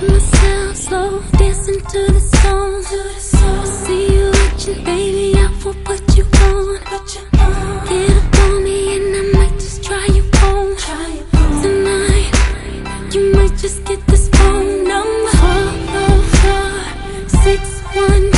myself slow, dancing to the song. See you watching, baby, I will put you on. Get up on me and I might just try you on. Tonight, you might just get this phone number 444-612